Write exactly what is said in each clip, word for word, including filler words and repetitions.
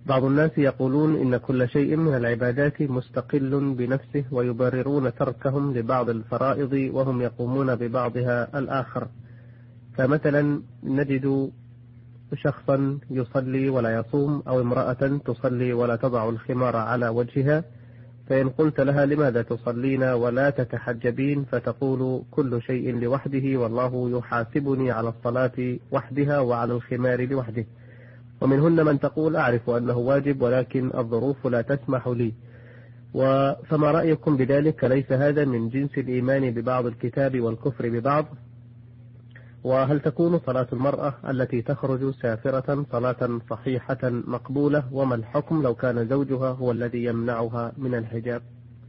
بعض الناس يقولون إن كل شيء من العبادات مستقل بنفسه، ويبررون تركهم لبعض الفرائض وهم يقومون ببعضها الآخر. فمثلا نجد شخصا يصلي ولا يصوم، أو امرأة تصلي ولا تضع الخمار على وجهها، فإن قلت لها لماذا تصلين ولا تتحجبين، فتقول كل شيء لوحده، والله يحاسبني على الصلاة وحدها وعلى الخمار لوحده. ومنهن من تقول أعرف أنه واجب ولكن الظروف لا تسمح لي. فما رأيكم بذلك؟ ليس هذا من جنس الإيمان ببعض الكتاب والكفر ببعض؟ وهل تكون صلاة المرأة التي تخرج سافرة صلاة صحيحة مقبولة؟ وما الحكم لو كان زوجها هو الذي يمنعها من الحجاب؟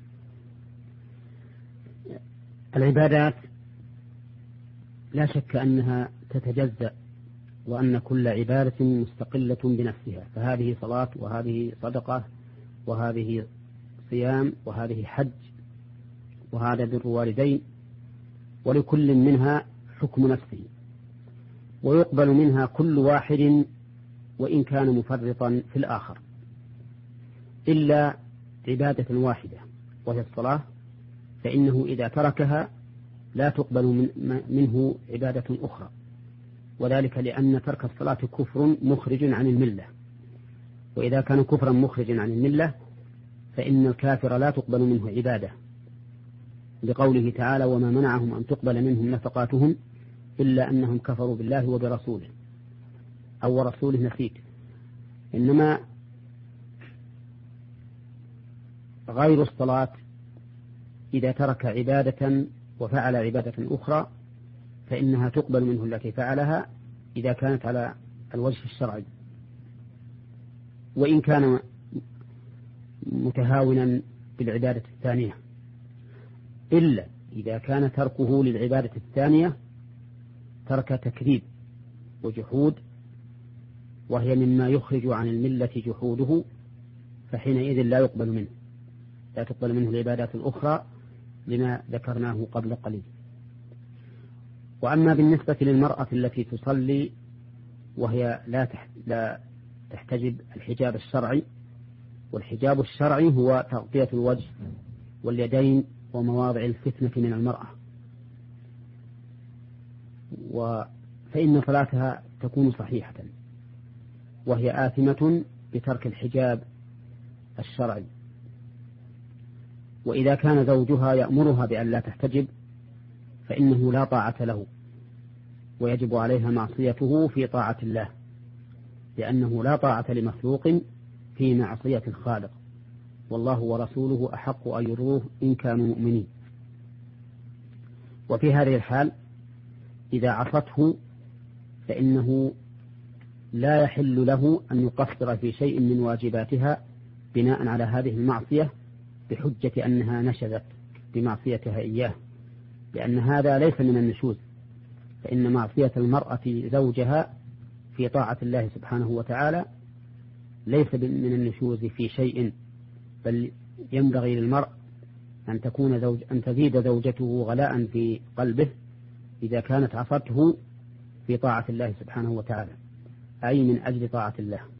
العبادات لا شك أنها تتجزأ، وأن كل عبادة مستقلة بنفسها، فهذه صلاة، وهذه صدقة، وهذه صيام، وهذه حج، وهذا بر والدين، ولكل منها حكم نفسه، ويقبل منها كل واحد وإن كان مفرطا في الآخر، إلا عبادة واحدة وهي الصلاة، فإنه إذا تركها لا تقبل من منه عبادة أخرى، وذلك لأن ترك الصلاة كفر مخرج عن الملة، وإذا كان كفرا مخرجا عن الملة فإن الكافر لا تقبل منه عبادة، لقوله تعالى: وما منعهم أن تقبل منهم نفقاتهم إلا أنهم كفروا بالله وبرسوله، أو رسوله نسيت. إنما غير الصلاة إذا ترك عبادة وفعل عبادة أخرى فإنها تقبل منه التي فعلها إذا كانت على الوجه الشرعي، وإن كان متهاونا بالعبادة الثانية، إلا إذا كان تركه للعبادة الثانية ترك تكذيب وجحود، وهي مما يخرج عن الملة جحوده، فحينئذ لا يقبل منه لا تقبل منه العبادات الأخرى لما ذكرناه قبل قليل. وأما بالنسبة للمرأة التي تصلي وهي لا لا تحتجب الحجاب الشرعي، والحجاب الشرعي هو تغطية الوجه واليدين ومواضع الفتنة من المرأة، فإن صلاتها تكون صحيحة، وهي آثمة بترك الحجاب الشرعي. وإذا كان زوجها يأمرها بأن لا تحتجب فإنه لا طاعة له، ويجب عليها معصيته في طاعة الله، لأنه لا طاعة لمخلوق في معصية الخالق، والله ورسوله أحق أن يروه إن كانوا مؤمنين. وفي هذه الحال إذا عصته فإنه لا يحل له أن يقصر في شيء من واجباتها بناء على هذه المعصية بحجة أنها نشذت بمعصيتها إياه، لأن هذا ليس من النشوز، فإن معصية المرأة زوجها في طاعة الله سبحانه وتعالى ليس من النشوز في شيء، بل ينبغي للمرء أن تكون زوج أن تزيد زوجته غلاء في قلبه إذا كانت عصته في طاعة الله سبحانه وتعالى، أي من أجل طاعة الله.